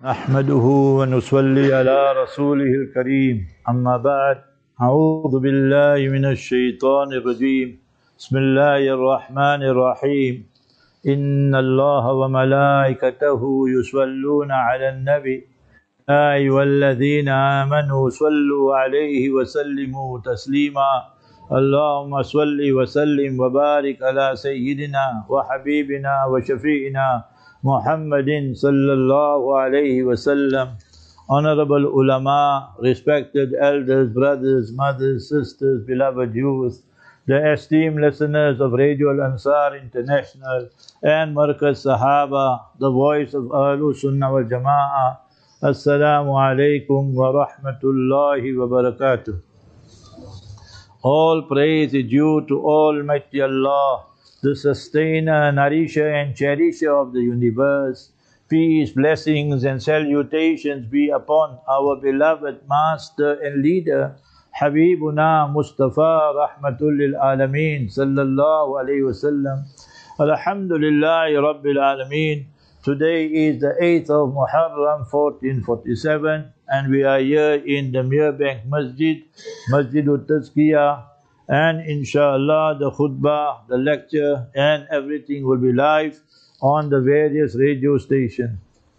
نحمده ونصلي على رسوله الكريم أما بعد أعوذ بالله من الشيطان الرجيم بسم الله الرحمن الرحيم إن الله وملائكته يصلون على النبي يا أيها الذين آمنوا صلوا عليه وسلموا تسليما اللهم صل وسلم وبارك على سيدنا وحبيبنا وشفيعنا Muhammadin sallallahu alayhi wasallam. Honorable ulama, respected elders, brothers, mothers, sisters, beloved youth, the esteemed listeners of Radio Al-Ansar International and Markaz Sahaba, the voice of Ahlul Sunnah wal Jama'ah. Assalamu alaikum wa rahmatullahi wa barakatuh. All praise is due to Almighty Allah, the sustainer, nourisher and cherisher of the universe. Peace, blessings and salutations be upon our beloved master and leader, Habibuna Mustafa Rahmatul lil Alameen sallallahu alayhi wasallam. Alhamdulillahi Rabbil Alameen. Today is the 8th of Muharram 1447 and we are here in the Mirbank Masjid, Masjidul Tazkiyah. And inshallah the khutbah, the lecture and everything will be live on the various radio stations.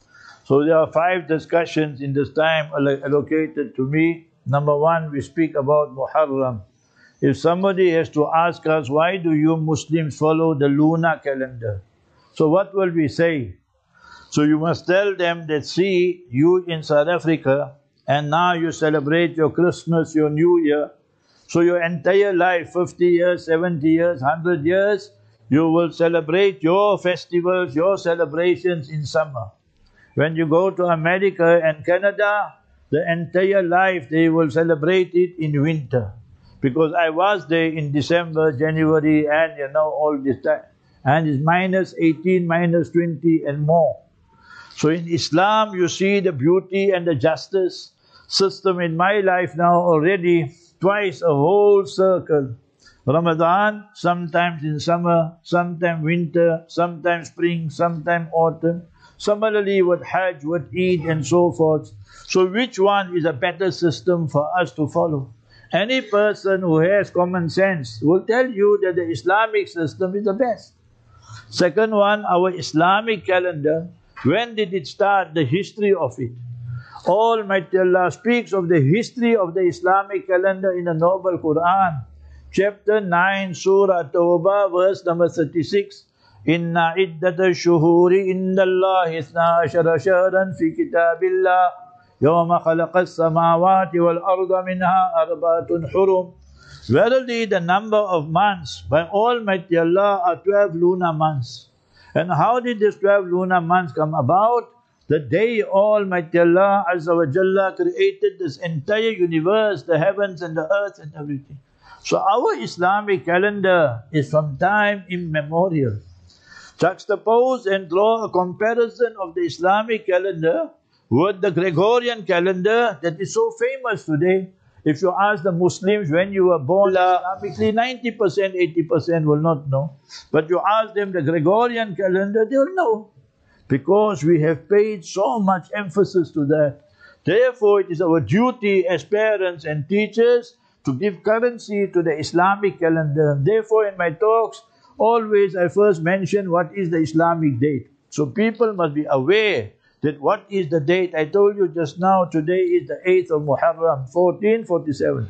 So there are 5 discussions in this time allocated to me. Number 1, we speak about Muharram. If somebody has to ask us, why do you Muslims follow the lunar calendar? So what will we say? So you must tell them that, see, you in South Africa and now you celebrate your Christmas, your New Year. So your entire life, 50 years, 70 years, 100 years, you will celebrate your festivals, your celebrations in summer. When you go to America and Canada, the entire life they will celebrate it in winter. Because I was there in December, January and all this time. And it's minus 18, minus 20 and more. So in Islam you see the beauty and the justice system in my life now already. Twice a whole circle. Ramadan, sometimes in summer, sometimes winter, sometimes spring, sometimes autumn. Similarly with Hajj, with Eid and so forth. So which one is a better system for us to follow? Any person who has common sense will tell you that the Islamic system is the best. Second one, our Islamic calendar. When did it start? The history of it. Almighty Allah speaks of the history of the Islamic calendar in the Noble Quran. Chapter 9, Surah Tawbah, verse number 36. Inna iddata shuhuri inda Allah isna ashara shahran fi kitabillah yawma khalaqa as-samawati wal arda minha arbatun hurum. Verily the number of months by Almighty Allah are 12 lunar months. And how did these 12 lunar months come about? The day Almighty Allah Azza wa Jalla created this entire universe, the heavens and the earth and everything. So our Islamic calendar is from time immemorial. Juxtapose and draw a comparison of the Islamic calendar with the Gregorian calendar that is so famous today. If you ask the Muslims when you were born, Islamically 90%, 80% will not know. But you ask them the Gregorian calendar, they will know. Because we have paid so much emphasis to that. Therefore, it is our duty as parents and teachers to give currency to the Islamic calendar. Therefore, in my talks, always I first mention what is the Islamic date. So people must be aware that what is the date. I told you just now, today is the 8th of Muharram, 1447.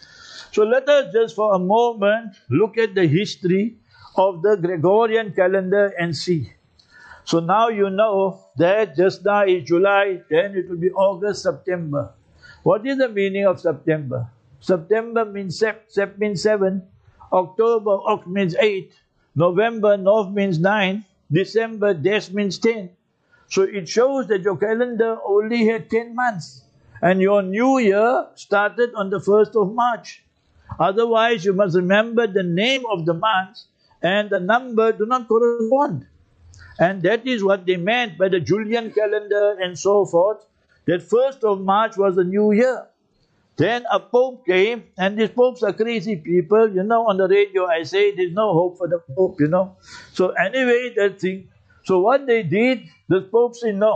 So let us just for a moment look at the history of the Gregorian calendar and see. So now you know that just now is July, then it will be August, September. What is the meaning of September? September means Sep means 7, October, Oct means 8, November, Nov means 9, December, Des means 10. So it shows that your calendar only had 10 months. And your new year started on the 1st of March. Otherwise you must remember the name of the month and the number do not correspond. And that is what they meant by the Julian calendar and so forth, that 1st of March was the new year. Then a pope came, and these popes are crazy people. On the radio I say there's no hope for the pope, So anyway, that thing. So what they did, the pope said no.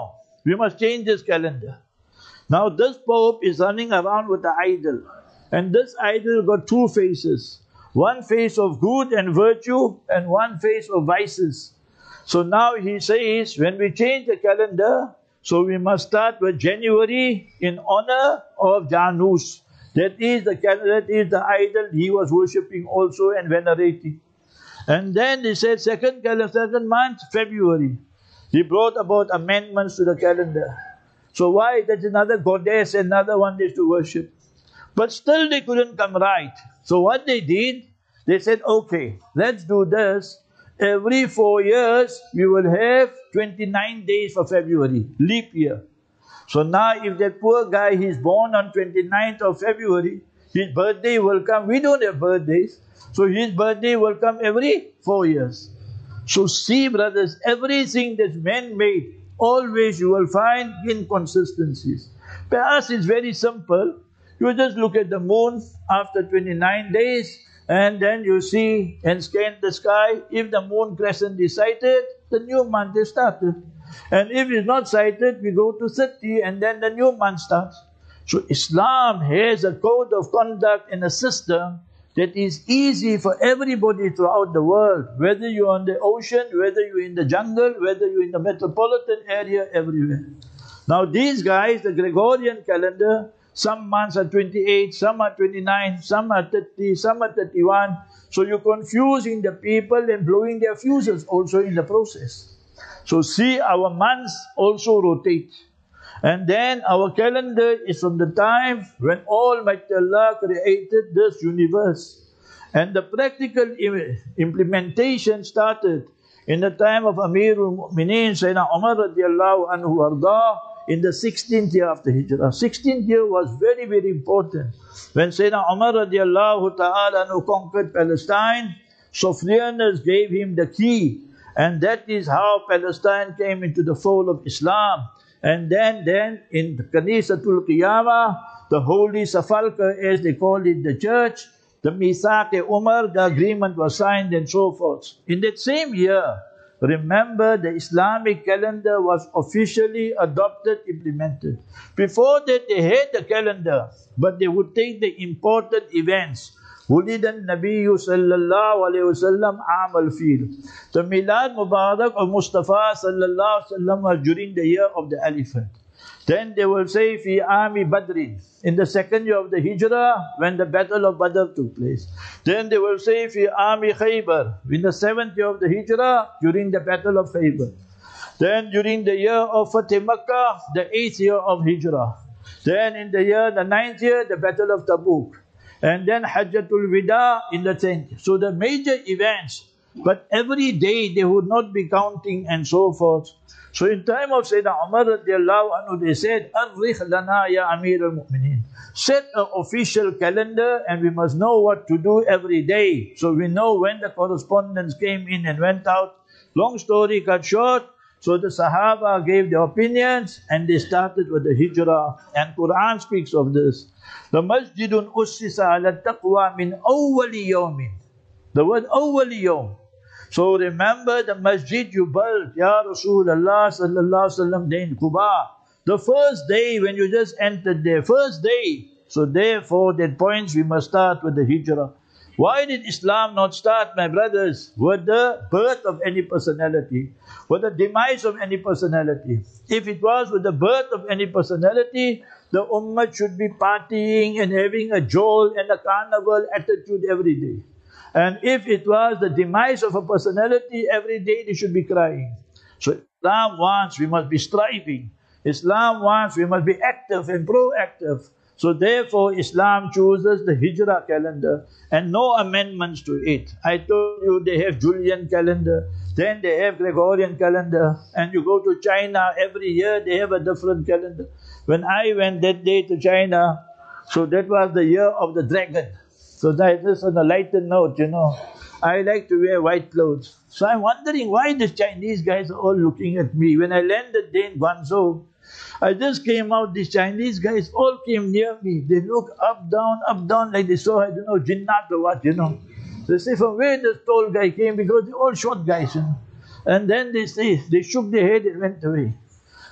we must change this calendar. Now this Pope is running around with the idol. And this idol got two faces. One face of good and virtue and one face of vices. So now he says, when we change the calendar, so we must start with January in honor of Janus. That is the idol he was worshipping also and venerating. And then he said second month, February. He brought about amendments to the calendar. So why? That's another goddess, another one is to worship. But still they couldn't come right. So what they did, they said, okay, let's do this. Every 4 years, we will have 29 days for February, leap year. So now if that poor guy, he's born on 29th of February, his birthday will come. We don't have birthdays. So his birthday will come every 4 years. So see, brothers, everything that's man-made, always you will find inconsistencies. For us, it's very simple. You just look at the moon after 29 days, and then you see and scan the sky. If the moon crescent is sighted, the new month is started. And if it's not sighted, we go to 30, and then the new month starts. So Islam has a code of conduct and a system that is easy for everybody throughout the world, whether you're on the ocean, whether you're in the jungle, whether you're in the metropolitan area, everywhere. Now these guys, the Gregorian calendar, some months are 28, some are 29, some are 30, some are 31. So you're confusing the people and blowing their fuses also in the process. So see, our months also rotate. And then our calendar is from the time when Almighty Allah created this universe. And the practical implementation started in the time of Amirul Mu'mineen, Sayyidina Umar radiallahu anhu arda, in the 16th year after Hijrah. 16th year was very, very important. When Sayyidina Umar radiallahu ta'ala anhu conquered Palestine, Sophianus gave him the key. And that is how Palestine came into the fold of Islam. And then in Kanisatul Qiyamah, the Holy Sepulchre, as they called it, the church, the Mithaq-e-Umar, the agreement was signed and so forth. In that same year, remember, the Islamic calendar was officially adopted, implemented. Before that, they had the calendar, but they would take the important events. ولد النبي صلى الله عليه وسلم عام الفيل. The Milad Mubarak of Mustafa sallallahu alaihi wasallam was during the year of the elephant. Then they will say fi Ami Badrin, in the second year of the Hijrah, when the battle of Badr took place. Then they will say fi Ami Khaybar, in the 7th year of the Hijrah, during the battle of Khaybar. Then during the year of Fatih Makkah, the 8th year of Hijrah. Then in the 9th year, the battle of Tabuk. And then Hajjatul Wida in the 10th. So the major events, but every day they would not be counting and so forth. So in time of Sayyidina Umar radiallahu anhu, they said, Arrikh lana ya Amir al-Mu'mineen. Set an official calendar and we must know what to do every day. So we know when the correspondence came in and went out. Long story cut short, so the Sahaba gave their opinions and they started with the Hijrah. And Quran speaks of this. The Masjidun Ussisa ala taqwa min awwali yawmin. The word awwali yawm. So remember the masjid you built, Ya Rasulullah sallallahu alaihi wasallam, in Quba. The first day when you just entered there, first day. So therefore that points we must start with the Hijrah. Why did Islam not start, my brothers, with the birth of any personality, with the demise of any personality? If it was with the birth of any personality, the Ummah should be partying and having a jol and a carnival attitude every day. And if it was the demise of a personality, every day they should be crying. So Islam wants we must be striving. Islam wants we must be active and proactive. So therefore Islam chooses the Hijrah calendar and no amendments to it. I told you they have Julian calendar, then they have Gregorian calendar, and you go to China, every year they have a different calendar. When I went that day to China, so that was the year of the dragon. So that is on a lighter note, you know. I like to wear white clothes. So I'm wondering why the Chinese guys are all looking at me. When I landed there in Guangzhou, I just came out, these Chinese guys all came near me. They look up, down, like they saw, I don't know, Jinnat or what, you know. They say, from where this tall guy came, because they're all short guys, you know. And then they say, they shook their head and went away.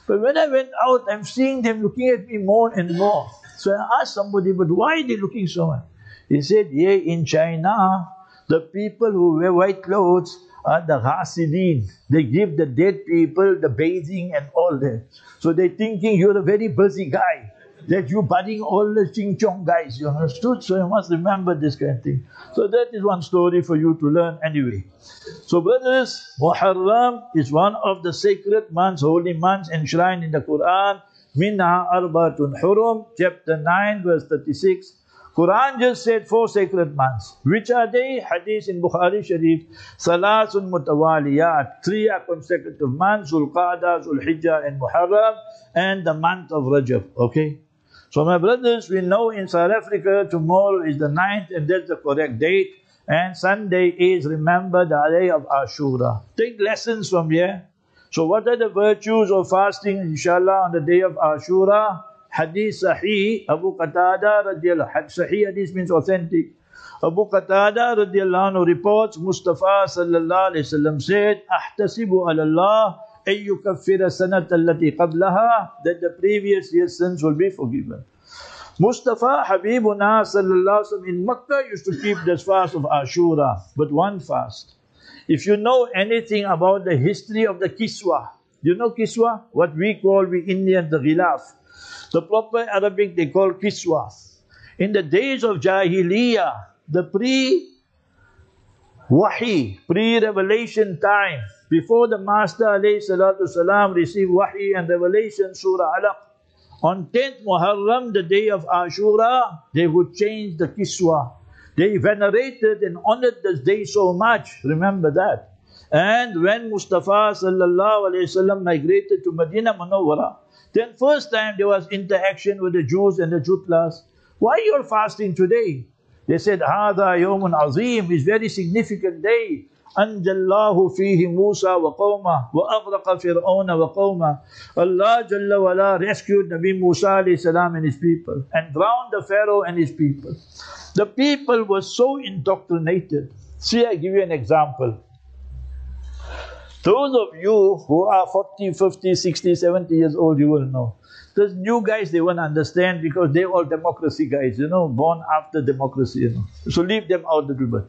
But when I went out, I'm seeing them looking at me more and more. So I asked somebody, but why are they looking so much? He said, yeah, in China, the people who wear white clothes are the Hasidin. They give the dead people the bathing and all that. So they're thinking you're a very busy guy, that you're budding all the Ching Chong guys, you understood? So you must remember this kind of thing. So that is one story for you to learn anyway. So brothers, Muharram is one of the sacred months, holy months enshrined in the Quran. Minha Arbatun Hurum, chapter 9, verse 36. Quran just said 4 sacred months. Which are they? Hadith in Bukhari Sharif. Salasun Mutawaliyat. 3 are consecutive months. Zulqa'dah, Zulhijjah and Muharram. And the month of Rajab. Okay? So my brothers, we know in South Africa tomorrow is the 9th and that's the correct date. And Sunday is, remember, the day of Ashura. Take lessons from here. So what are the virtues of fasting, inshallah, on the day of Ashura? Hadith Sahih, Abu Qatada radiallahu anhu. Sahih hadith means authentic. Abu Qatada radiallahu anhu reports, Mustafa sallallahu alayhi wasallam said, Ahtasibu ala Allah ay yukaffira sanat allati qablaha, that the previous year's sins will be forgiven. Mustafa Habibuna sallallahu alayhi wasallam in Makkah used to keep this fast of Ashura, but one fast. If you know anything about the history of the Kiswa, you know Kiswa? What we Indians, the Ghilaf. The proper Arabic they call Kiswa. In the days of Jahiliyyah, the pre-Wahi, pre-revelation time, before the Master alayhi salatu salam received Wahi and revelation, Surah Alaq, on 10th Muharram, the day of Ashura, they would change the Kiswa. They venerated and honored this day so much, remember that. And when Mustafa sallallahu alayhi wasallam migrated to Medina Munawwara, then first time there was interaction with the Jews and the Jutlas. Why you are fasting today? They said, Hada Yawmun Azim, is very significant day. Anjallahu fihi Musa wa qawma wa aghraqa Fir'auna wa qawma. Allah Jalla wa ala rescued Nabi Musa alayhi salam and his people and drowned the Pharaoh and his people. The people were so indoctrinated. See, I give you an example. Those of you who are 40, 50, 60, 70 years old, you will know. Those new guys, they won't understand because they're all democracy guys, you know, born after democracy, you know. So leave them out a little bit.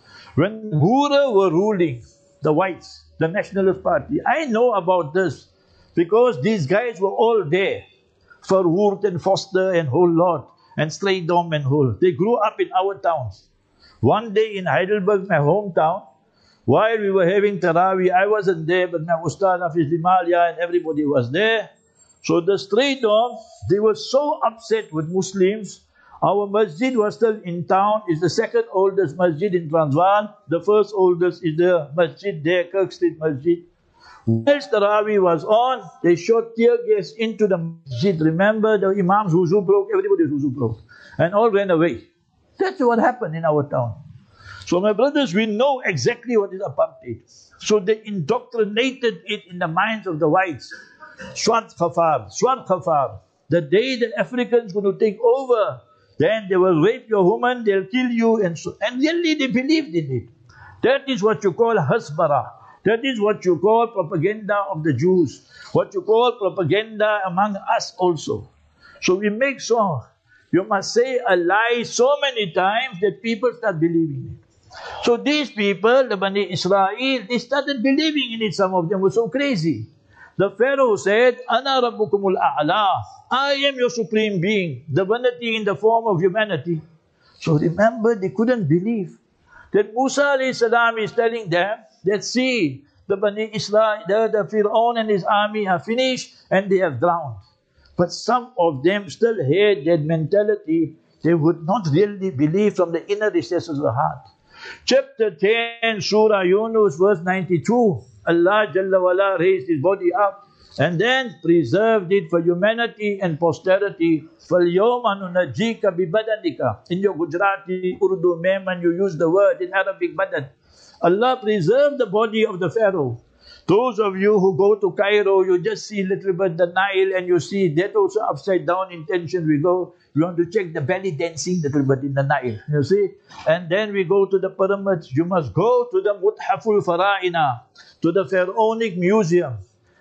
When Hura were ruling, the whites, the Nationalist Party, I know about this because these guys were all there. Verwoerd and Foster and whole lot, and Straydom and whole. They grew up in our towns. One day in Heidelberg, my hometown, while we were having Taraweeh, I wasn't there, but my Ustad Hafiz Limalia and everybody was there. So the Straydom, they were so upset with Muslims. Our masjid was still in town. It's the second oldest masjid in Transvaal. The first oldest is the masjid there, Kirk Street Masjid. Whilst Taraweeh was on, they shot tear gas into the masjid. Remember, the Imam's wuzu broke, everybody's wuzu broke. And all ran away. That's what happened in our town. So my brothers, we know exactly what is apartheid. So they indoctrinated it in the minds of the whites. Swart Khafar. The day the Africans going to take over, then they will rape your woman, they'll kill you, and really they believed in it. That is what you call hasbara. That is what you call propaganda of the Jews. What you call propaganda among us also. So we make sure you must say a lie so many times that people start believing it. So these people, the Bani Israel, they started believing in it. Some of them were so crazy. The Pharaoh said, Ana Rabbukumul A'la. I am your supreme being. Divinity in the form of humanity. So remember, they couldn't believe that Musa alayhi salam is telling them that see, the Bani Israel, the Fir'aun and his army are finished and they have drowned. But some of them still had that mentality. They would not really believe from the inner recesses of the heart. Chapter 10, Surah Yunus, verse 92. Allah Jalla wala raised his body up and then preserved it for humanity and posterity. فَالْيَوْمَ نُنَجِّيكَ بِبَدَنِكَ. In your Gujarati, Urdu, Mehman, you use the word in Arabic, badan. Allah preserved the body of the Pharaoh. Those of you who go to Cairo, you just see a little bit the Nile and you see that also upside down intention. We want to check the belly dancing a little bit in the Nile, you see. And then we go to the pyramids. You must go to the Muthaful Fara'ina, to the Pharaonic Museum.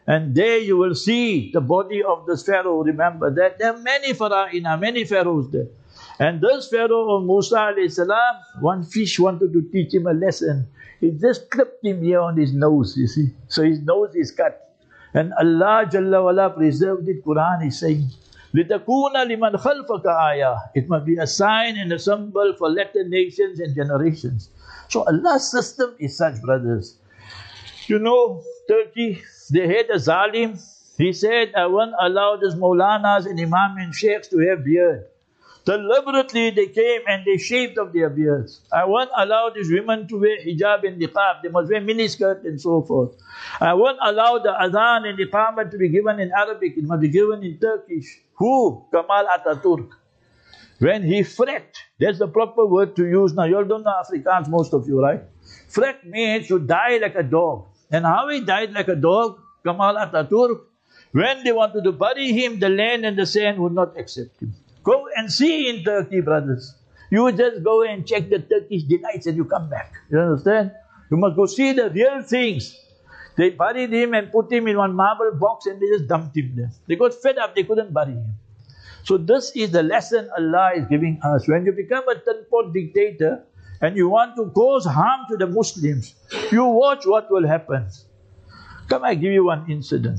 And there you will see the body of this Pharaoh. Remember that there are many Fara'ina, many Pharaohs there. And this Pharaoh of Musa alayhi salam, one fish wanted to teach him a lesson. He just clipped him here on his nose, you see. So his nose is cut. And Allah Jalla wala preserved it. Quran is saying, لِتَكُونَ لِمَنْ خَلْفَكَ آيَةً. It must be a sign and a symbol for later nations and generations. So Allah's system is such, brothers. You know, Turkey, they had a zalim. He said, I won't allow these Maulanas and Imam and Sheikhs to have beard. Deliberately they came and they shaved off their beards. I won't allow these women to wear hijab and niqab. They must wear miniskirt and so forth. I won't allow the adhan and iqamah to be given in Arabic. It must be given in Turkish. Who? Kemal Atatürk. When he fret, that's the proper word to use. Now, you all don't know Afrikaans, most of you, right? Fret means you die like a dog. And how he died like a dog, Kemal Atatürk, when they wanted to bury him, the land and the sand would not accept him. Go and see in Turkey, brothers. You just go and check the Turkish delights and you come back. You understand? You must go see the real things. They buried him and put him in one marble box and they just dumped him there. They got fed up, they couldn't bury him. So this is the lesson Allah is giving us. When you become a third-pot dictator and you want to cause harm to the Muslims, you watch what will happen. Come, I give you one incident.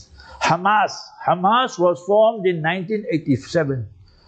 Hamas was formed in 1987.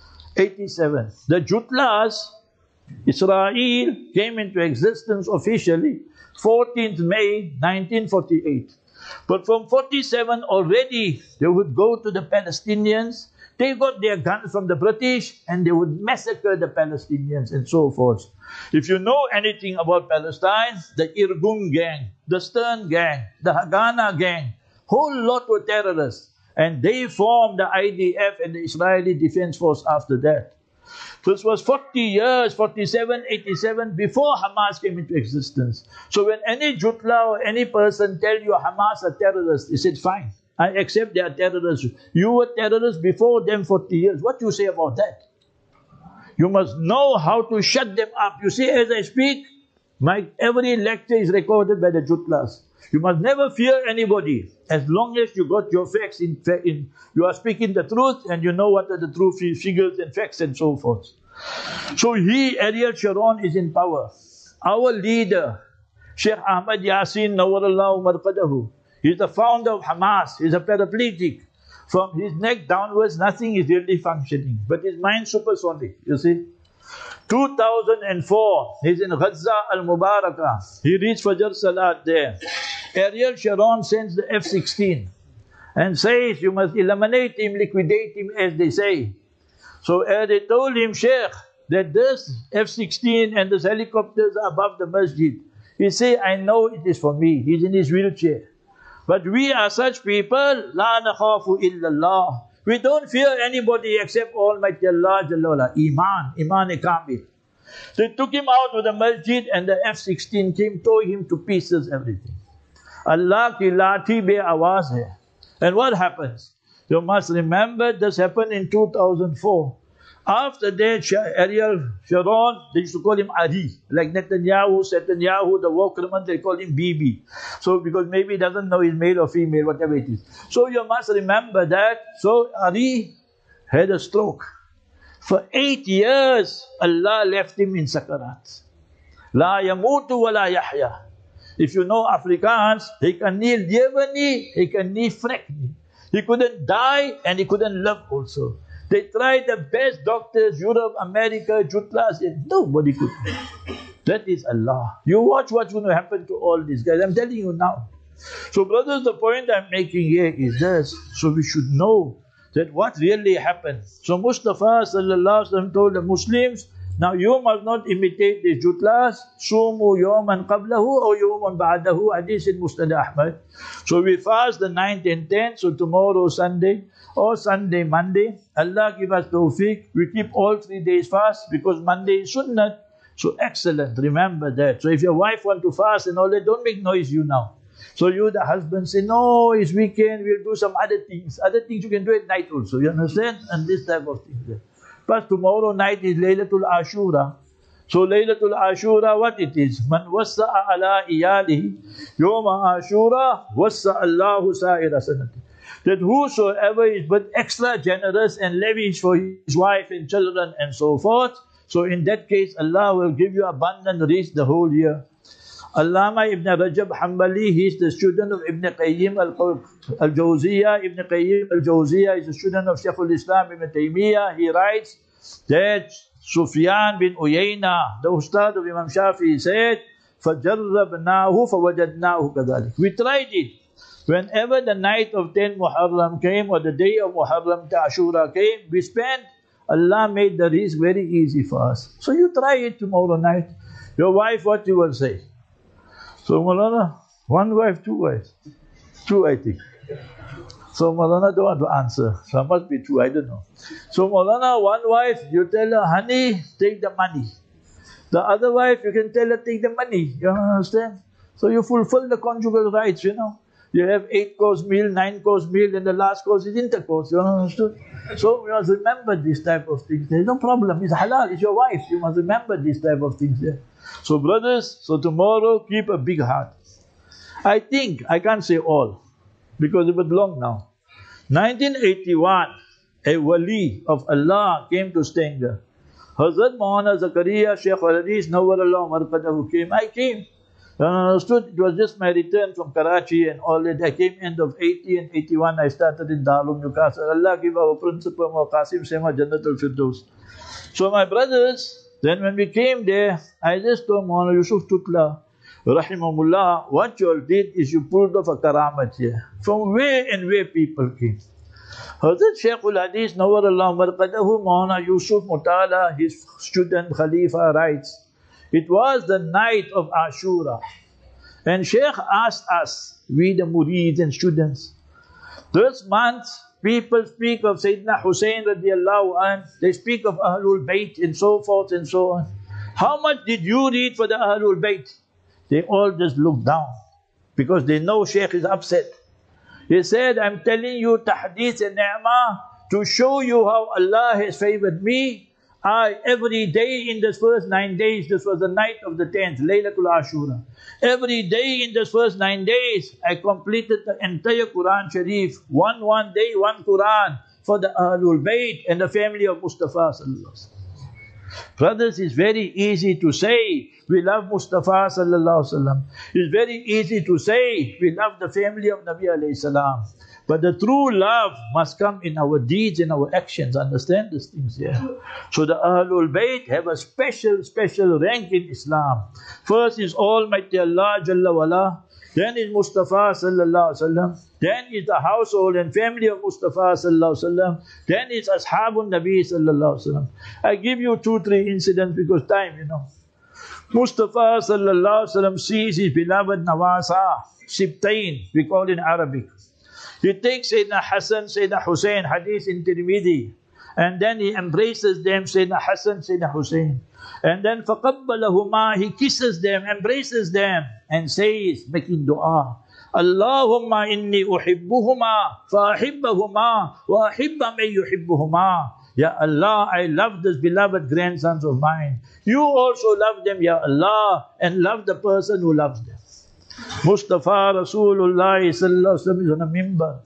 The Jutlas, Israel, came into existence officially 14th May 1948. But from 47 already, they would go to the Palestinians. They got their guns from the British and they would massacre the Palestinians and so forth. If you know anything about Palestine, the Irgun gang, the Stern gang, the Haganah gang, whole lot were terrorists. And they formed the IDF and the Israeli Defense Force after that. This was 40 years, 47, 87, before Hamas came into existence. So when any Jutla or any person tell you Hamas are terrorists, he said, fine, I accept they are terrorists. You were terrorists before them 40 years. What do you say about that? You must know how to shut them up. You see, as I speak, my every lecture is recorded by the Jutlas. You must never fear anybody as long as you got your facts you are speaking the truth and you know what are the true figures and facts and so forth. So Ariel Sharon is in power. Our leader, Sheikh Ahmad Yassin Nawwarallahu Marqadahu, he's the founder of Hamas. He's a paraplegic. From his neck downwards, nothing is really functioning. But his mind supersonic, you see. 2004, he's in Gaza al-Mubarakah. He reached Fajr Salat there. Ariel Sharon sends the F-16 and says, you must eliminate him, liquidate him, as they say. So they told him, Sheikh, that this F-16 and this helicopters are above the masjid. He said, I know it is for me. He's in his wheelchair. But we are such people, la nakhafu illallah. We don't fear anybody except Almighty Allah Jalla wala. Iman kamil. So they took him out of the masjid and the F-16 came, tore him to pieces, everything. Allah ki lathi be awaz hai. And what happens? You must remember this happened in 2004. After that, Ariel Sharon, they used to call him Ari. Like Netanyahu, the war criminal, they call him Bibi. So because maybe he doesn't know he's male or female, whatever it is. So you must remember that. So Ari had a stroke. For 8 years, Allah left him in sakarat. La yamutu wa la yahya. If you know Afrikaans, he can nie lewe nie, he can nie vrek nie. He couldn't die and he couldn't live also. They tried the best doctors, Europe, America, Jutlas, and nobody could. That is Allah. You watch what's going to happen to all these guys. I'm telling you now. So brothers, the point I'm making here is this. So we should know that what really happened. So Mustafa sallallahu alaihi wasallam told the Muslims, now you must not imitate the Jutlas. Sumu yawman qablahu or yawman ba'dahu. Hadith in Musnad Ahmad. So we fast the 9th and 10th. So tomorrow Sunday or Sunday, Monday. Allah give us tawfiq. We keep all 3 days fast because Monday is sunnah. So excellent. Remember that. So if your wife want to fast and all that, don't make noise you now. So you, the husband, say, no, it's weekend, we'll do some other things. Other things you can do at night also. You understand? And this type of thing. Plus tomorrow night is Laylatul Ashura. So Laylatul Ashura, what it is? Man wassa'a ala iyalihi yawma Ashura wassa'a Allahu sa'ira sanati. That whosoever is but extra generous and lavish for his wife and children and so forth, so in that case Allah will give you abundant risk the whole year. Allama Ibn Rajab Hanbali, he is the student of Ibn Qayyim al-Jawziyah. Ibn Qayyim al-Jawziyah is the student of Shaykh al-Islam Ibn Taymiyyah. He writes that Sufyan bin Uyayna, the Ustad of Imam Shafi, said, فَجَرَّبْنَاهُ فَوَجَدْنَاهُ كَذَلِكَ. We tried it. Whenever the night of 10 Muharram came or the day of Muharram to Ashura came, we spent, Allah made the risk very easy for us. So you try it tomorrow night. Your wife, what you will say? So Maulana, one wife, two wives? Two, I think. So Maulana don't want to answer. So it must be true, I don't know. So Maulana, one wife, you tell her, honey, take the money. The other wife, you can tell her, take the money. You understand? So you fulfill the conjugal rights, you know. You have 8-course meal, 9-course meal, and the last course is intercourse. You understood? So you must remember this type of things. There is no problem. It's halal. It's your wife. You must remember this type of things there. So brothers, so tomorrow keep a big heart. I think, I can't say all, because it was long now. 1981, a wali of Allah came to Stanger. Hazrat Maulana Zakaria Shaykh al-Hadith Nawwarallahu Marqadahu came. I came. Understood? It was just my return from Karachi and all that. I came end of 80 and 81. I started in Darul Newcastle. Allah give our principal Qasim Sema Jannatul Firdaus. So my brothers, then when we came there, I just told Maulana Yusuf Tutla, Rahimahullah, what you all did is you pulled off a karamat here. From where and where people came. Hazrat Shaykh al-Hadith Nawwarallahu Marqadahu, Maulana Yusuf Mutala, his student Khalifa, writes, it was the night of Ashura. And Shaykh asked us, we the murids and students, this month people speak of Sayyidina Hussein radiallahu anh, they speak of Ahlul Bayt and so forth and so on. How much did you read for the Ahlul Bayt? They all just looked down because they know Shaykh is upset. He said, I'm telling you tahdith and ni'mah to show you how Allah has favored me. Every day in this first 9 days, this was the night of the 10th, Laylatul Ashura. Every day in this first 9 days, I completed the entire Quran Sharif, one day, one Quran for the Ahlul Bayt and the family of Mustafa Sallallahu Alaihi Wasallam. Brothers, it's very easy to say we love Mustafa Sallallahu Alaihi Wasallam. It's very easy to say we love the family of Nabi Alayhi Salam. But the true love must come in our deeds and our actions. Understand these things here. So the Ahlul Bayt have a special rank in Islam. First is Almighty Allah Jalla Wala. Then is Mustafa Sallallahu Alaihi Wasallam. Then is the household and family of Mustafa Sallallahu Alaihi Wasallam. Then is Ashabun Nabi Sallallahu Alaihi Wasallam. I give you 2-3 incidents because time, you know. Mustafa Sallallahu Alaihi Wasallam sees his beloved Nawasa, Sibtain, we call it in Arabic. He takes Sayyidina Hassan, Sayyidina Hussein, hadith in Tirmidhi, and then he embraces them, Sayyidina Hassan, Sayyidina Hussein. And then فَقَبَّلَهُمَا, he kisses them, embraces them, and says, making dua, Allahumma inni uhibbuhuma, fa-ahibbahuma, wa ahibba man yuhibbuhuma. Ya Allah, I love these beloved grandsons of mine. You also love them, Ya Allah, and love the person who loves them. Mustafa Rasulullah Sallallahu Alaihi Wasallam is on a mimbar.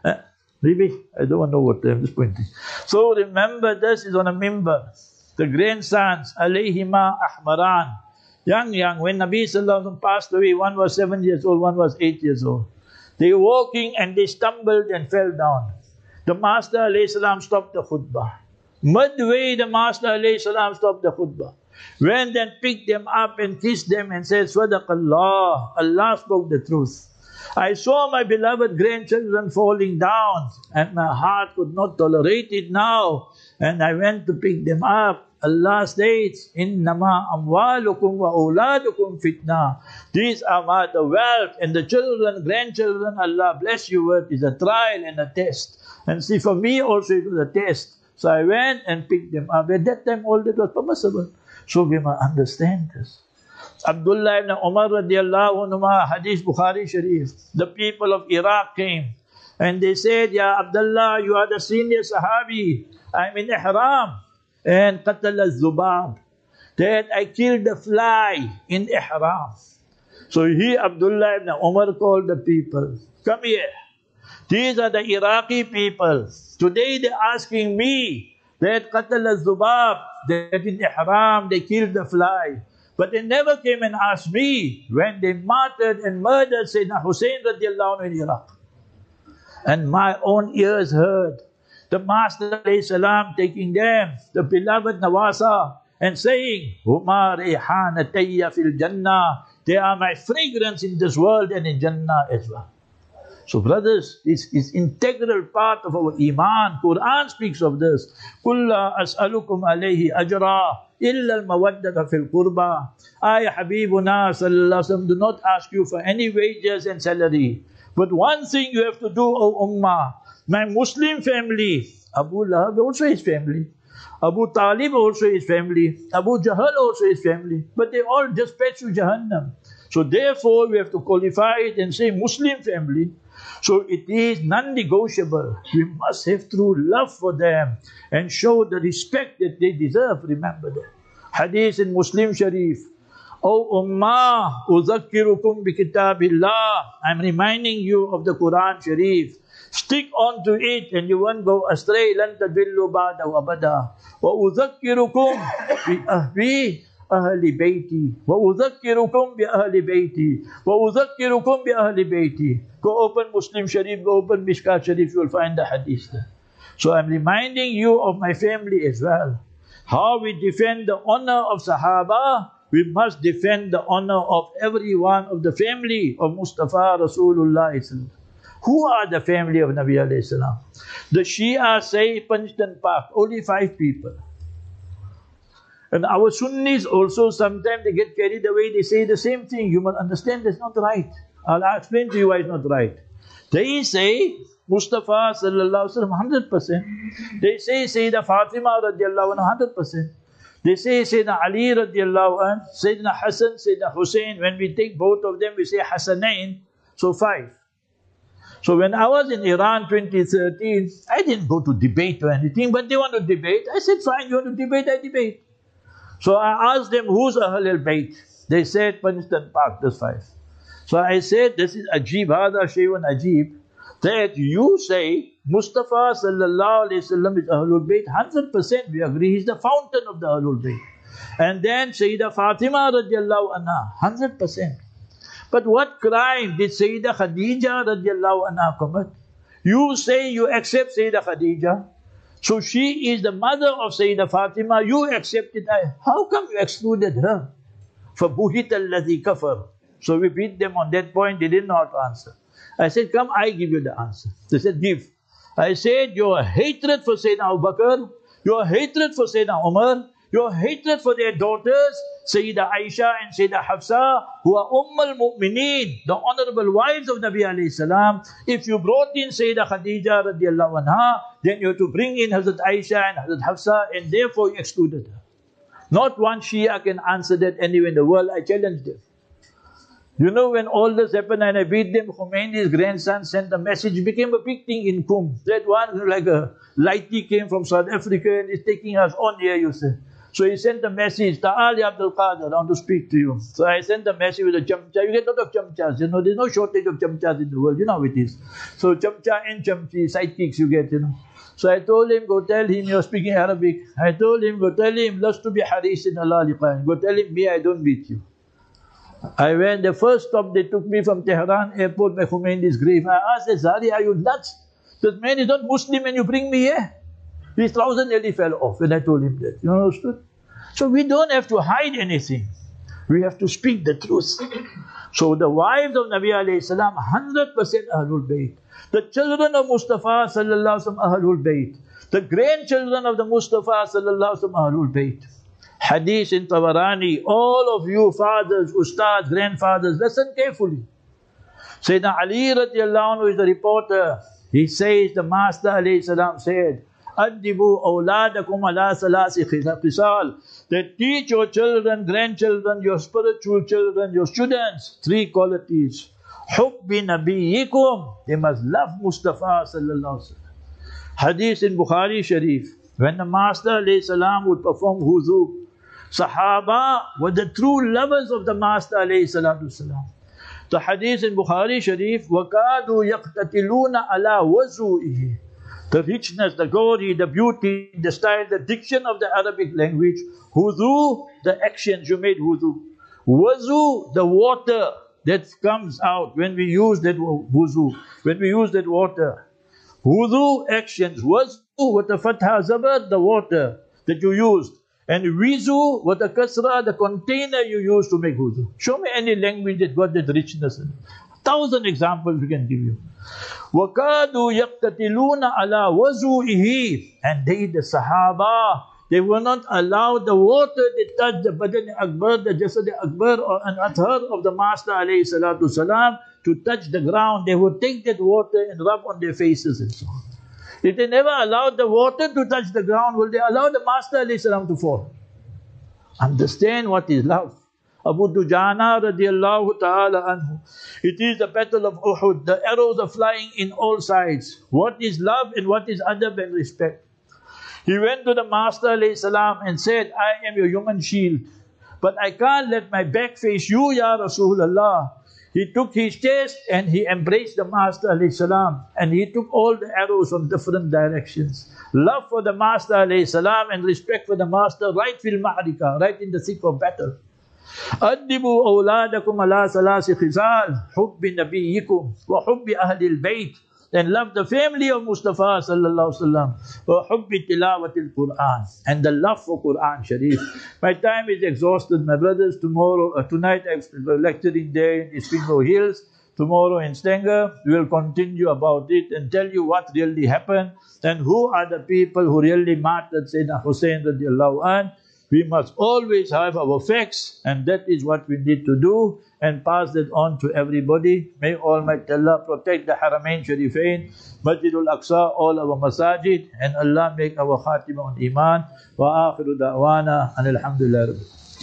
Really? I don't know what I'm just pointing. So remember this is on a mimbar. The grandsons, alayhima ahmaran. Young, when Nabi Sallallahu Alaihi Wasallam passed away, one was 7 years old, one was 8 years old. They were walking and they stumbled and fell down. The Master Alayhi Salam stopped the khutbah. Midway the Master Alayhi Salam stopped the khutbah. Went and picked them up and kissed them and said, Sadaqallah, Allah spoke the truth. I saw my beloved grandchildren falling down and my heart could not tolerate it now. And I went to pick them up. Allah states, Innama amwalukum wa awladukum fitna. These are the wealth and the children, grandchildren, Allah bless you with, is a trial and a test. And see, for me also it was a test. So I went and picked them up. At that time all that was permissible. So we must understand this. Abdullah ibn Umar radiallahu anhu, Hadith Bukhari Sharif. The people of Iraq came and they said, Ya Abdullah, you are the senior Sahabi. I'm in Ihram. And Qatal al-Zubab. that I killed the fly in Ihram. So he, Abdullah ibn Umar, called the people, come here. These are the Iraqi people. Today they're asking me that Qatal al-Zubab, that in Ihram they killed the fly. But they never came and asked me when they martyred and murdered Sayyidina Hussein radiallahu anhu in Iraq. And my own ears heard the Master alayhi salam taking them, the beloved Nawasa, and saying, Huma rihanatayya fil Jannah. They are my fragrance in this world and in Jannah as well. So brothers, this is integral part of our Iman. Quran speaks of this. Kulla as'alukum alayhi ajra illa al-mawaddata fil qurba. I, Habibuna sallallahu alaihi wasallam, do not ask you for any wages and salary. But one thing you have to do, O Ummah, my Muslim family, Abu Lahab also his family, Abu Talib also his family, Abu Jahl also his family, but they all dispatched to Jahannam. So therefore we have to qualify it and say Muslim family. So it is non-negotiable. We must have true love for them and show the respect that they deserve. Remember that. Hadith in Muslim Sharif. O Ummah, uzakkirukum bi kitabillah. I'm reminding you of the Quran Sharif. Stick on to it and you won't go astray. Lan tadillu ba'da wa abada. Wa uzakkirukum bi ahli bayti. Wa uzakkirukum bi ahli bayti. Wa uzakkirukum bi ahli bayti. Go open Muslim Sharif, go open Mishkat Sharif, you will find the hadith there. So I'm reminding you of my family as well. How we defend the honor of Sahaba, we must defend the honor of every one of the family of Mustafa Rasulullah. Who are the family of Nabi alayhi salam? The Shia say Panjtan Park, only 5 people. And our Sunnis also sometimes they get carried away, they say the same thing. You must understand that's not right. I'll explain to you why it's not right. They say Mustafa sallallahu alaihi wasallam 100%. They say Sayyida Fatima radiallahu anha 100%. They say Sayyidina Ali radiallahu anhu, Sayyidina Hassan, Sayyidina Hussein. When we take both of them, we say Hassanain, so 5. So when I was in Iran 2013, I didn't go to debate or anything, but they want to debate. I said, fine, you want to debate, I debate. So I asked them, who's Ahl al-Bayt? They said, Panjtan Park, that's 5. So I said, this is Ajib, Hada Shaywan Ajib, that you say Mustafa sallallahu alayhi wasallam is Ahlul Bayt, 100% we agree, he's the fountain of the Ahlul Bayt. And then Sayyida Fatima radiallahu anha, 100%. But what crime did Sayyida Khadija radiallahu anha commit? You say you accept Sayyida Khadija, so she is the mother of Sayyida Fatima, you accepted her. How come you excluded her? فَبُهِتَ الَّذِي كَفَرَ. So we beat them on that point, they did not answer. I said, come, I give you the answer. They said, give. I said, your hatred for Sayyidina Abu Bakr, your hatred for Sayyidina Umar, your hatred for their daughters, Sayyida Aisha and Sayyida Hafsa, who are al-Mu'mineen, the honorable wives of Nabi alayhi salam. If you brought in Sayyida Khadija radiallahu anha, then you have to bring in Hazrat Aisha and Hazrat Hafsa, and therefore you excluded her. Not one Shia can answer that anywhere in the world. I challenge them. You know, when all this happened and I beat them, Khomeini's grandson sent a message. It became a big thing in Qum. That one, like a lighty came from South Africa and is taking us on here, you say. So he sent a message, Ta'al ya Abdul Qadir, I want to speak to you. So I sent a message with a chamcha. You get a lot of chamchas, you know, there's no shortage of chamchas in the world, you know how it is. So chamcha and chamchi, sidekicks you get, you know. So I told him, go tell him, you're speaking Arabic. I told him, go tell him, lastu bi harisin ala liqain. Go tell him, me, I don't beat you. I went, the first stop they took me from Tehran airport by Khomeini's grave. I asked, Zari, are you nuts? This man is not Muslim and you bring me here. His trouser nearly fell off when I told him that. You understood? So we don't have to hide anything. We have to speak the truth. So the wives of Nabi alayhi salam, 100% Ahlul Bayt. The children of Mustafa sallallahu alaihi wasallam, Ahlul Bayt. The grandchildren of the Mustafa sallallahu alaihi wasallam, Ahlul Bayt. Hadith in Tabarani, all of you fathers, ustads, grandfathers, listen carefully. Sayyidina Ali radiallahu anhu is the reporter. He says, the Master alayhi salam said, Addibu awladakum ala salasi khisal. That teach your children, grandchildren, your spiritual children, your students, 3 qualities. Hubbi nabiyyikum. They must love Mustafa sallallahu alaihi wasallam. Hadith in Bukhari Sharif. When the Master alayhi salam would perform wuzu, Sahaba were the true lovers of the Master alayhi salatu wasalam. The hadith in Bukhari Sharif, وَكَادُوا يَقْتَتِلُونَ عَلَى وَزُوئِهِ. The richness, the glory, the beauty, the style, the diction of the Arabic language. Wudu, the actions you made wudu. Wuzu, the water that comes out when we use that wuzu, when we use that water. Wudu, actions. Wuzu, with the fatha zabar, the water that you used. And wizu, with the kasra, the container you used to make wudu. Show me any language that got that richness in it. 1,000 examples we can give you. وَكَادُوا يَقْتَتِلُونَ عَلَى وَزُوئِهِ. And they, the Sahaba, they were not allowed the water that touched the Badan Akbar, the Jasad Akbar, or an athar of the Master alayhi salatu salam to touch the ground. They would take that water and rub on their faces and so on. If they never allowed the water to touch the ground, will they allow the Master alayhi salam to fall? Understand what is love. Abu Dujana radiallahu ta'ala anhu. It is the battle of Uhud. The arrows are flying in all sides. What is love and what is adab and respect? He went to the Master alayhi salam and said, I am your human shield, but I can't let my back face you, Ya Rasulullah. He took his chest and he embraced the Master alayhi salam, and he took all the arrows from different directions. Love for the Master alayhi salam and respect for the Master right fil ma'rika, right in the thick of battle. أدبوا أولادكم على ثلاث خصال حب نبيكم وحب أهل البيت. Then love the family of Mustafa sallallahu alaihi wasallam. وحب تلاوة القرآن, and the love for Quran Sharif. My time is exhausted, my brothers. Tonight I'm lecturing there in Spingo Hills. Tomorrow in Stenger we will continue about it and tell you what really happened and who are the people who really martyred Sayyidina Hussain radiallahu anh. We must always have our facts, and that is what we need to do and pass that on to everybody. May Almighty Allah protect the Haramain Sharifain, Masjidul Aqsa, all our masajid, and Allah make our khatimah on iman. Wa akhiru da'wana and alhamdulillah.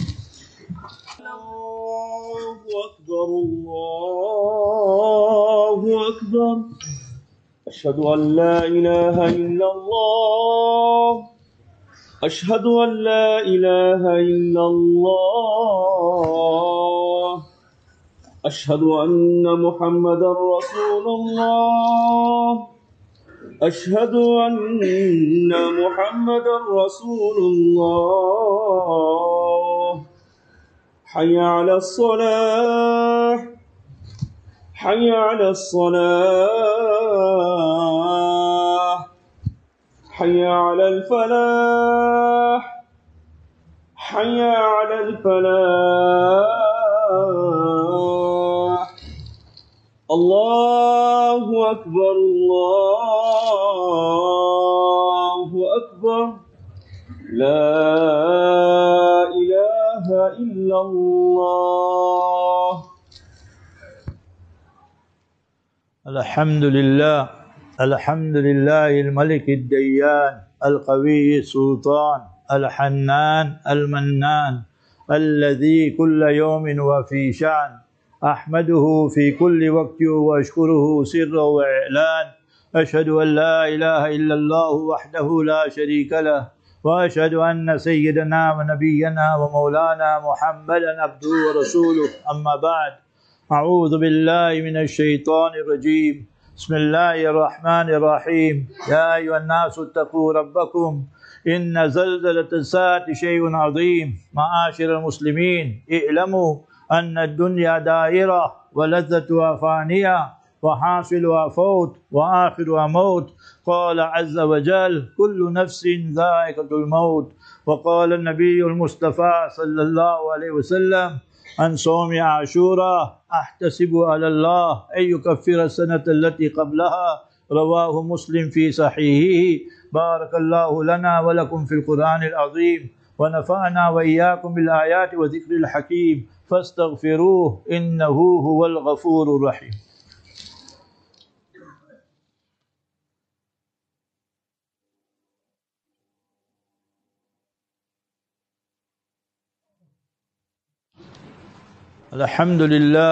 Allahu Akbar, Allahu Akbar. Ashhadu an la ilaha illallah. أشهد أن لا إله إلا الله. أشهد أن محمدا رسول الله. أشهد أن محمدا رسول الله. حي على الصلاة، حي على الصلاة، حي على الفلاح، حي على الفلاح. الله أكبر، الله أكبر. لا إله إلا الله. الحمد لله، الحمد لله الملك الديان القوي السلطان الحنان المنان الذي كل يوم وفي شأن. أحمده في كل وقت وأشكره سرا وإعلان. أشهد أن لا إله إلا الله وحده لا شريك له، وأشهد أن سيدنا ونبينا ومولانا محمدا عبده ورسوله. أما بعد، أعوذ بالله من الشيطان الرجيم. بسم الله الرحمن الرحيم. يا أيها الناس اتقوا ربكم إن زلزلة الساعة شيء عظيم. معاشر المسلمين، اعلموا أن الدنيا دائرة ولذتها فانية وحاصلها فوت وآخرها موت. قال عز وجل: كل نفس ذائقة الموت. وقال النبي المصطفى صلى الله عليه وسلم عن صوم عاشوراء: أحتسب على الله أن يكفر السنة التي قبلها. رواه مسلم في صحيحه. بارك الله لنا ولكم في القرآن العظيم، ونفعنا وإياكم بالآيات وذكر الحكيم، فاستغفروه إنه هو الغفور الرحيم. الحمد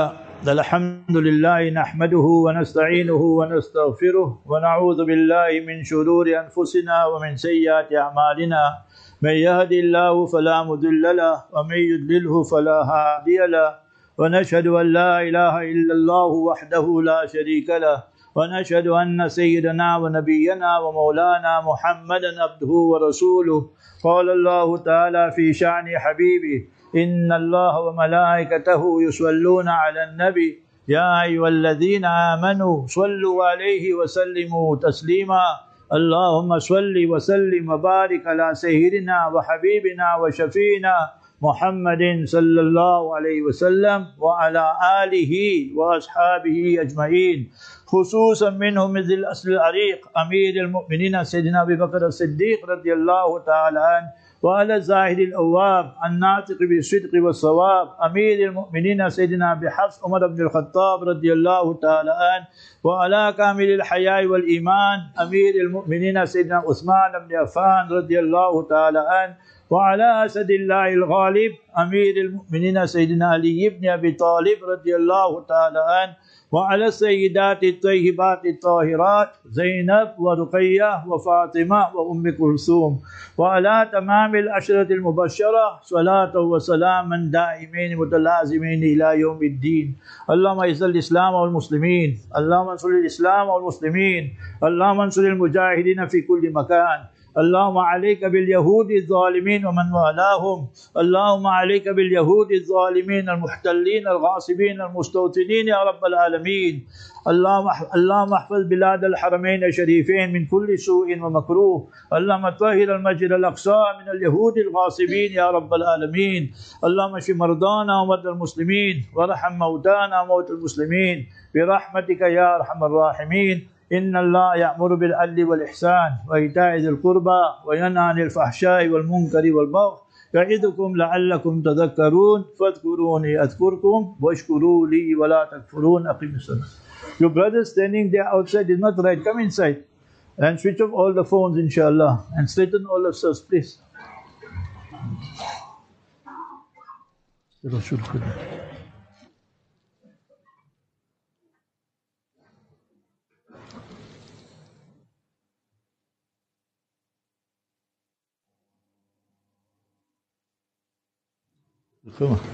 لله نحمده ونستعينه ونستغفره ونعوذ بالله من شرور أنفسنا ومن سيئات أعمالنا. من يهد الله فلا مضل له ومن يضلله فلا هادي له ونشهد أن لا إله إلا الله وحده لا شريك له ونشهد أن سيدنا ونبينا ومولانا محمدا عبده ورسوله. قال الله تعالى في شأن حبيبه إن الله وملائكته يصلون على النبي يا أيها الذين آمنوا صلوا عليه وسلموا تسليما. اللهم صل وسلم وبارك على سيدنا وحبيبنا وشفينا محمد صلى الله عليه وسلم وعلى آله وأصحابه أجمعين، خصوصا منهم ذي الأصل العريق أمير المؤمنين سيدنا أبي بكر الصديق رضي الله تعالى عنه، وعلى الزاهد الأواب الناطق بالصدق والصواب أمير المؤمنين سيدنا أبي حفص عمر بن الخطاب رضي الله تعالى عنه، وعلى كامل الحياء والإيمان أمير المؤمنين سيدنا عثمان بن عفان رضي الله تعالى عنه، وعلى أسد الله الغالب أمير المؤمنين سيدنا علي بن أبي طالب رضي الله تعالى عنه، وعلى السيدات الطيبات الطاهرات زينب ورقية وفاطمة وأم كلثوم، وعلى تمام العشرة المبشرة صلاة وسلاما دائمين متلازمين إلى يوم الدين. اللهم اعز الإسلام والمسلمين، اللهم انصر الإسلام والمسلمين، اللهم انصر المجاهدين في كل مكان. اللهم عليك باليهود الظالمين ومن والاهم، اللهم عليك باليهود الظالمين المحتلين الغاصبين المستوطنين يا رب العالمين. اللهم احفظ بلاد الحرمين الشريفين من كل سوء ومكروه. اللهم طهر المسجد الأقصى من اليهود الغاصبين يا رب العالمين. اللهم اشف مرضانا ومرضى المسلمين وارحم موتانا وموتى المسلمين برحمتك يا أرحم الراحمين. إن الله يأمر بالعدل والإحسان وإيتاء ذي القربى وينهى عن الفحشاء والمنكر والبغي يعظكم لعلكم تذكرون فاذكروني أذكركم واشكروا لي ولا تكفرون. أقم الصلاة. Your brother standing there outside is not right. Come inside and switch off all the phones, inshallah, and straighten all of us, please. Come on.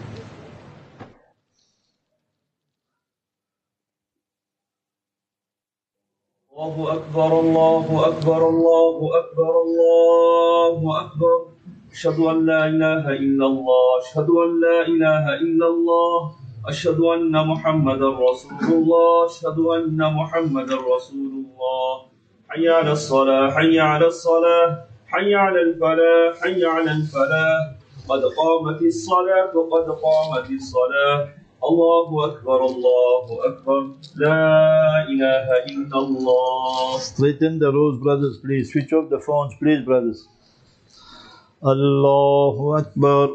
الله أكبر الله أكبر الله أكبر الله أكبر. أشهد أن لا إله إلا الله، أشهد أن لا إله إلا الله، أشهد أن محمدا رسول الله، أشهد أن محمدا رسول الله. حي على الصلاة، حي على الصلاة، حي على الفلاح، حي على الفلاح. قد قامت الصلاة، قد قامت الصلاة. الله أكبر الله أكبر. لا إله إلا الله. Straighten the rows, brothers, please. Switch off the phones, please, brothers. Allahu Akbar.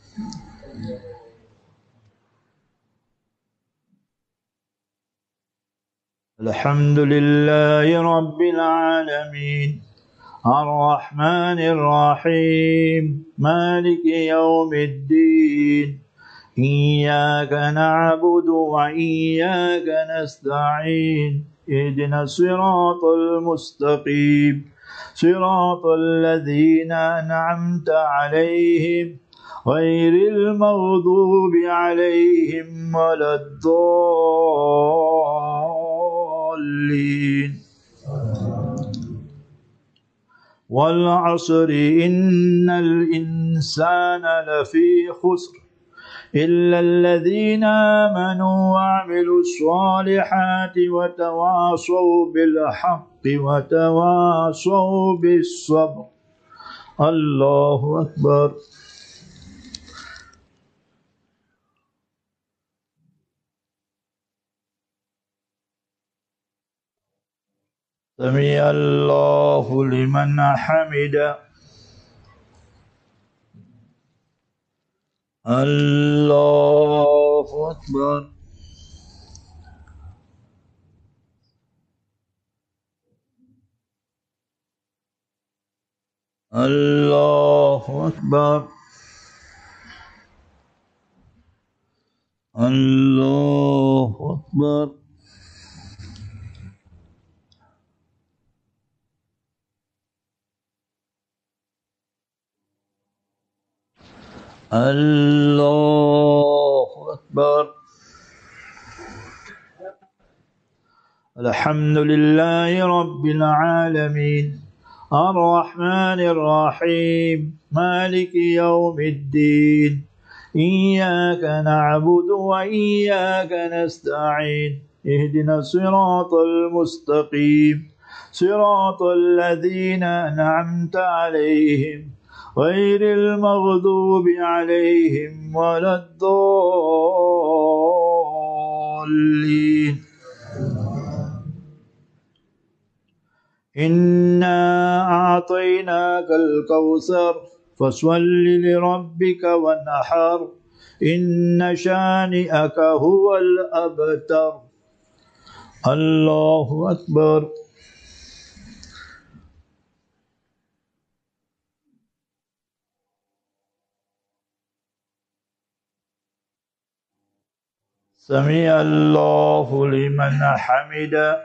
Alhamdulillahi Rabbil Alameen. الرحمن الرحيم مالك يوم الدين إياك نعبد وإياك نستعين اهدنا الصراط المستقيم صراط الذين أنعمت عليهم غير المغضوب عليهم ولا الضالين. والعصر إن الإنسان لفي خسر إلا الذين آمنوا وعملوا الصالحات وتواصوا بالحق وتواصوا بالصبر. الله أكبر. سمع الله لمن حمده. الله أكبر. الله أكبر. الله أكبر. الله أكبر. الحمد لله رب العالمين الرحمن الرحيم مالك يوم الدين إياك نعبد وإياك نستعين اهدنا الصراط المستقيم صراط الذين أنعمت عليهم غير المغضوب عليهم ولا الضالين. إنا أعطيناك الكوثر فصل لربك وانحر إن شانئك هو الأبتر. الله أكبر. سمع الله لمن حمده.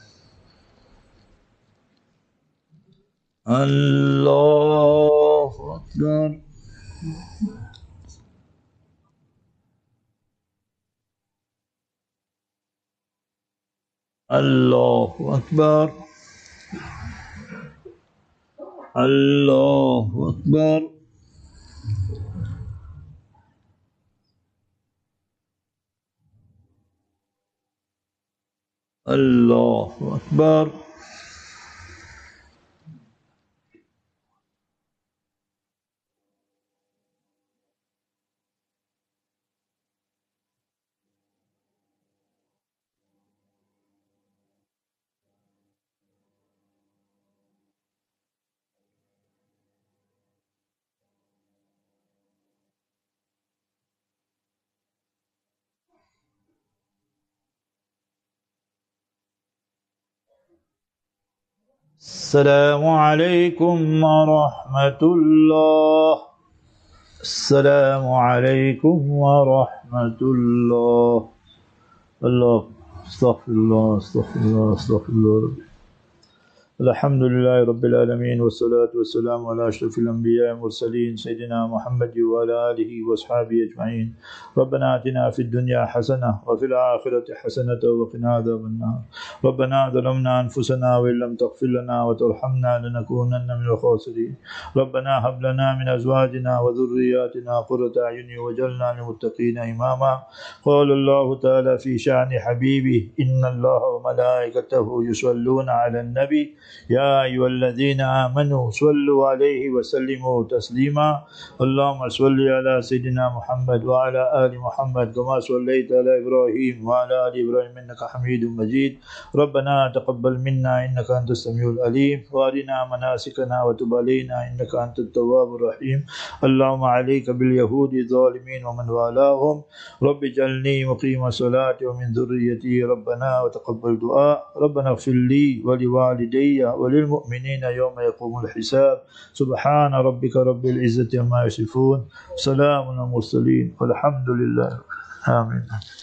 الله أكبر. الله أكبر. الله أكبر. الله أكبر. السلام عليكم ورحمة الله. السلام عليكم ورحمة الله. الله استغفر الله استغفر الله استغفر الله. الحمد لله رب العالمين والصلاة والسلام على أشرف الأنبياء والمرسلين سيدنا محمد وعلى آله وأصحابه أجمعين. ربنا آتنا في الدنيا حسنة وفي الآخرة حسنة وقنا عذاب النار. ربنا ظلمنا أنفسنا وإن لم تغفر لنا وترحمنا لنكونن من الخاسرين. ربنا هب لنا من أزواجنا وذرياتنا قرة أعين واجعلنا للمتقين إماما. قال الله تعالى في شأن حبيبه إن الله وملائكته يصلون على النبي يا أيها الذين آمنوا صلوا عليه وسلموا تسليما. اللهم صل على سيدنا محمد وعلى آل محمد كما صليت على إبراهيم وعلى آل إبراهيم إنك حميد مجيد. ربنا تقبل منا إنك أنت السميع العليم وأرنا مناسكنا وتب علينا إنك أنت التواب الرحيم. اللهم عليك باليهود الظالمين ومن والاهم. رب اجعلني مقيم الصلاة ومن ذريتي ربنا وتقبل دعاء. ربنا اغفر لي ولوالدي وللمؤمنين يوم يقوم الحساب. سبحان ربك رب العزة عما يصفون سلام على المرسلين والحمد لله. آمين.